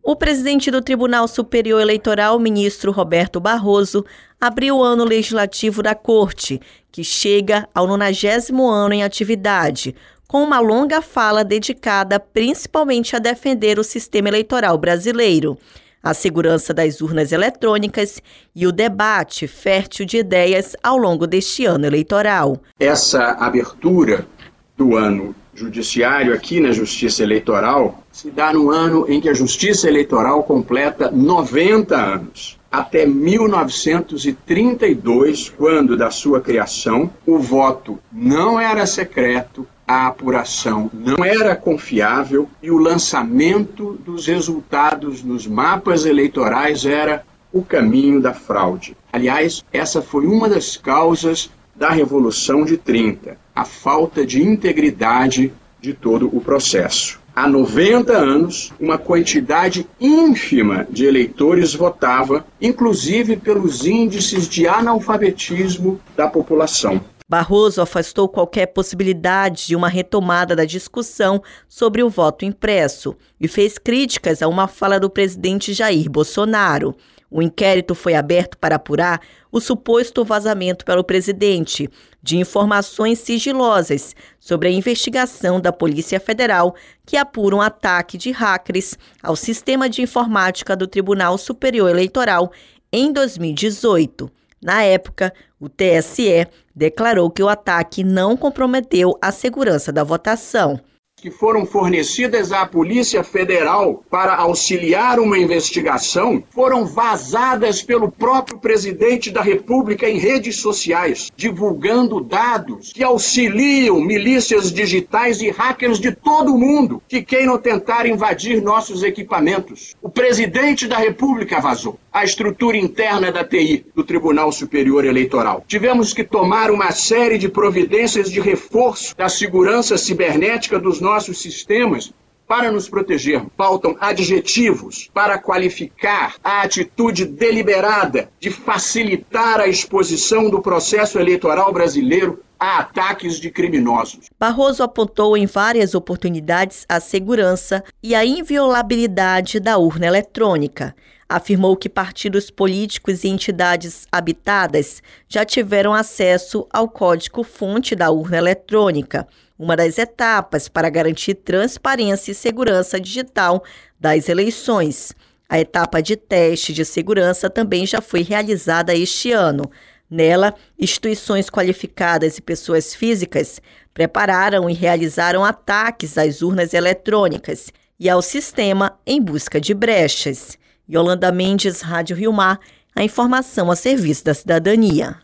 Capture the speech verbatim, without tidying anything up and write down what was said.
O presidente do Tribunal Superior Eleitoral, ministro Roberto Barroso, abriu o ano legislativo da Corte, que chega ao nonagésimo ano em atividade, com uma longa fala dedicada principalmente a defender o sistema eleitoral brasileiro, a segurança das urnas eletrônicas e o debate fértil de ideias ao longo deste ano eleitoral. Essa abertura do ano judiciário aqui na Justiça Eleitoral se dá no ano em que a Justiça Eleitoral completa noventa anos. Até mil novecentos e trinta e dois, quando da sua criação, o voto não era secreto, a apuração não era confiável e o lançamento dos resultados nos mapas eleitorais era o caminho da fraude. Aliás, essa foi uma das causas da Revolução de trinta, a falta de integridade de todo o processo. Há noventa anos, uma quantidade ínfima de eleitores votava, inclusive pelos índices de analfabetismo da população. Barroso afastou qualquer possibilidade de uma retomada da discussão sobre o voto impresso e fez críticas a uma fala do presidente Jair Bolsonaro. O inquérito foi aberto para apurar o suposto vazamento pelo presidente de informações sigilosas sobre a investigação da Polícia Federal que apura um ataque de hackers ao sistema de informática do Tribunal Superior Eleitoral em dois mil e dezoito. Na época, o T S E declarou que o ataque não comprometeu a segurança da votação. Que foram fornecidas à Polícia Federal para auxiliar uma investigação foram vazadas pelo próprio presidente da República em redes sociais, divulgando dados que auxiliam milícias digitais e hackers de todo o mundo que queiram tentar invadir nossos equipamentos. O presidente da República vazou a estrutura interna da T I do Tribunal Superior Eleitoral. Tivemos que tomar uma série de providências de reforço da segurança cibernética dos nossos sistemas para nos proteger. Faltam adjetivos para qualificar a atitude deliberada de facilitar a exposição do processo eleitoral brasileiro a ataques de criminosos. Barroso apontou em várias oportunidades a segurança e a inviolabilidade da urna eletrônica. Afirmou que partidos políticos e entidades habitadas já tiveram acesso ao código-fonte da urna eletrônica, uma das etapas para garantir transparência e segurança digital das eleições. A etapa de teste de segurança também já foi realizada este ano. Nela, instituições qualificadas e pessoas físicas prepararam e realizaram ataques às urnas eletrônicas e ao sistema em busca de brechas. Yolanda Mendes, Rádio Rio Mar, a informação a serviço da cidadania.